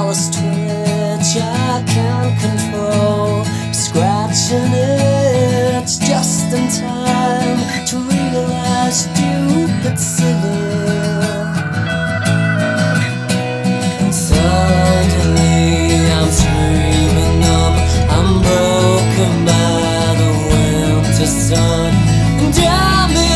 callous twitch I can't control. Scratching it just in time to realize stupid silly. And suddenly I'm screaming numb. I'm broken by the winter sun. And damn it,